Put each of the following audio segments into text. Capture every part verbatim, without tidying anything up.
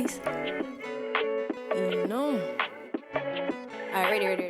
nice. You know. Alright, ready, ready, ready.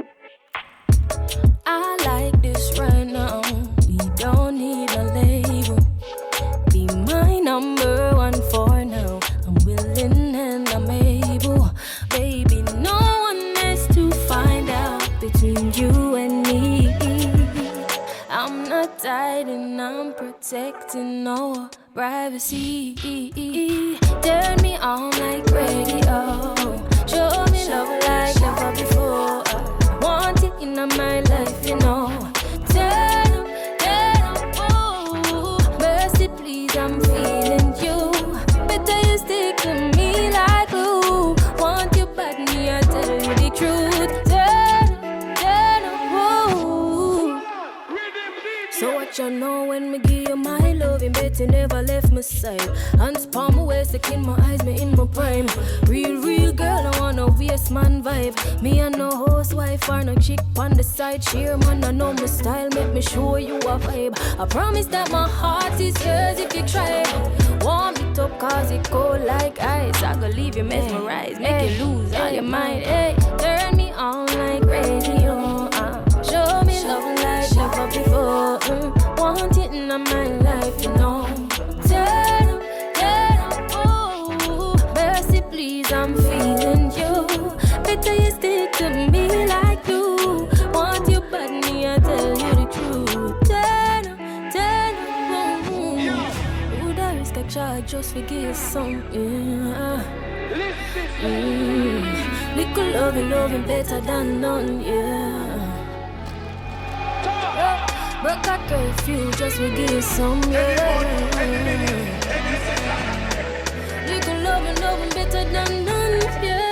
I like this right now. We don't need a label. Be my number one for now. I'm willing and I'm able. Baby, no one has to find out between you and me. I'm not tied and I'm protecting no privacy. Turn me on like radio. Show me love like never before. Want it in my life, you know. Turn up, turn up, oh. Mercy, please, I'm feeling you. Better you stick to me like glue. Want you bad, me, I tell you the truth. Turn up, turn up, oh. So what you know when me give you my love, and bet you never left my side. Hands palm my waist, look in my eyes, me in my prime. Real, real girl, I wanna waste man vibe. Me and no housewife or no chick on the side. Cheer man, I know my style, make me show you a vibe. I promise that my heart is yours if you try. Warm it up cause it cold like ice. I could leave you mesmerized, make hey, you lose all your mind. Hey, turn me on like radio. Uh, show me love like never before. Mm, want it in my life, you know. Turn up, turn up, oh. Mercy, please, I'm feeling you. Better you stick to me like you. Want you bad, me, I tell you the truth. Turn up, turn up, oh. Would I risk a charge just for give some, yeah. Mm. Little loving, loving better than none, yeah. Broke a curfew just to give some, yeah. Little loving, loving better than none, yeah.